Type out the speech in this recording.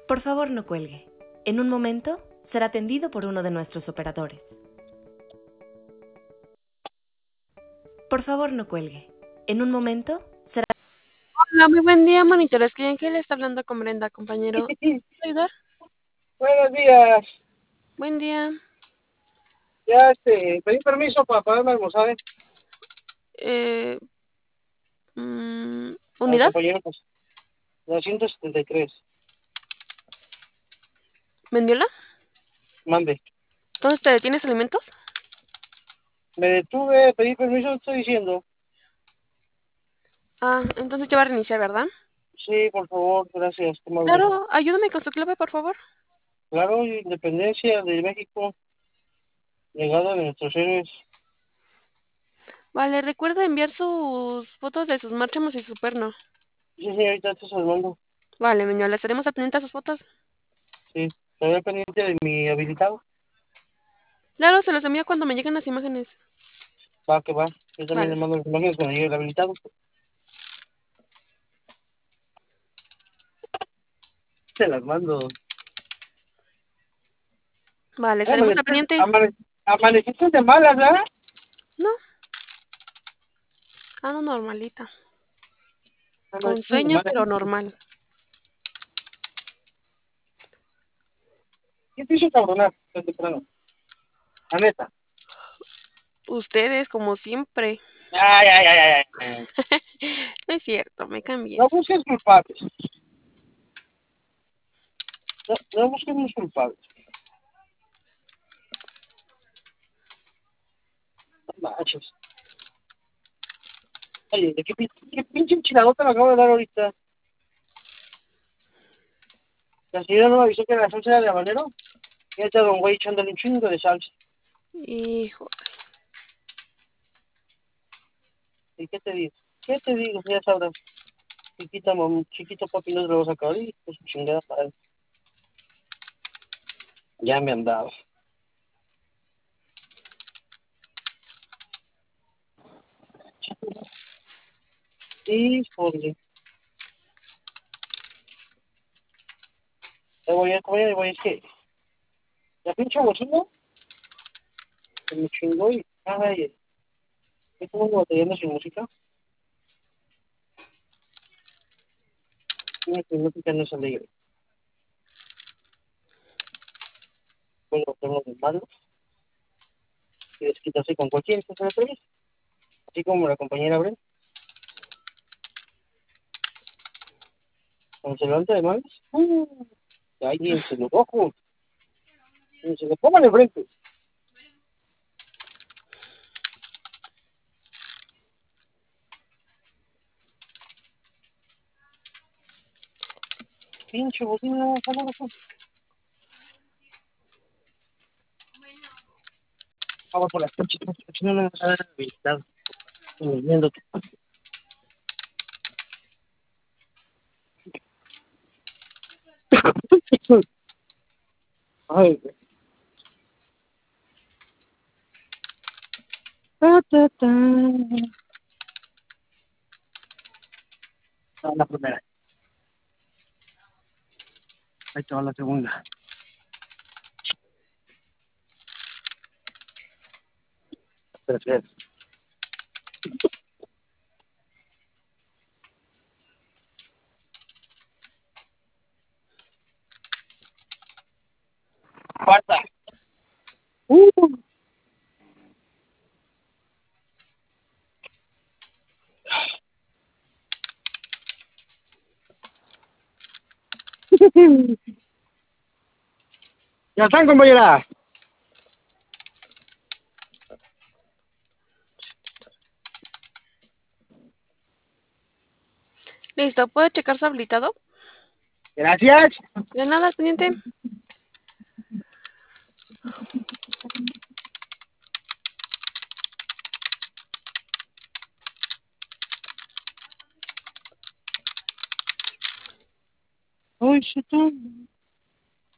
Por favor, no cuelgue. En un momento será atendido por uno de nuestros operadores. Por favor, no cuelgue. En un momento será... Hola, muy buen día, monitores. ¿Quién que le está hablando con Brenda, compañero? ¿Puedo ayudar? Buenos días. Buen día. Ya pedí permiso para poderme almorzar, al ¿Unidad? compañero, pues, 273. ¿Mendiola? Mande. ¿Dónde te detienes alimentos? Me detuve, pedí permiso, estoy diciendo. Ah, entonces ya va a reiniciar, ¿verdad? Sí, por favor, gracias. Qué amable. Claro, ayúdame con su clave, por favor. Claro, independencia de México, legado de nuestros héroes. Vale, recuerda enviar sus fotos de sus márchamos y su perno. Sí, señorita, esto es Armando. Vale, Mendiola, estaremos atentos a sus fotos. Sí, estoy pendiente de mi habilitado. Claro, se los envío cuando me lleguen las imágenes. Va, que va. Yo también le Vale. mando las imágenes cuando llegue el habilitado. Se las mando. Vale, estaremos al pendiente. Amaneciste de malas, ¿verdad? No, no, normalita. Con Amaneciste de sueño, malas. pero normal. ¿Qué te hizo cabronar tan temprano? La neta. Ustedes, como siempre. Ay, ay, ay, ay, ay. No es cierto, me cambié. No busques culpables. No busquemos culpables. No manches. Oye, ¿qué pinche enchiladota me acabo de dar ahorita? La señora no me avisó que la salsa era de habanero. Y ahí está don güey echándole un chingo de salsa. Hijo. ¿Y qué te digo? ¿Qué te digo? Ya sabrás. Chiquito papi no se lo vas a acabar. Y pues chingada para él. Ya me andaba. Híjole. Ya voy, es que la pinche bocina se me chingó y ay, es como batallando sin música. Y mi música no es alegre. Pues lo tengo de malo y desquitarse con cualquier cosa de premio. Así como la compañera Brent, cuando se levanta de malas, alguien se lo cojo y se lo pongan de frente. Pinche bocina, famoso. Vamos por las coches, no me vas a dar habilitado. Viéndote. Ay, güey. Ta, ta, ta. Ah, la primera. Ahí te va la segunda. Tercera. Cuarta. Uh. Ya están, compañera. Listo, ¿puede checar su habilitado? Gracias. De nada, al pendiente. Ay, se está.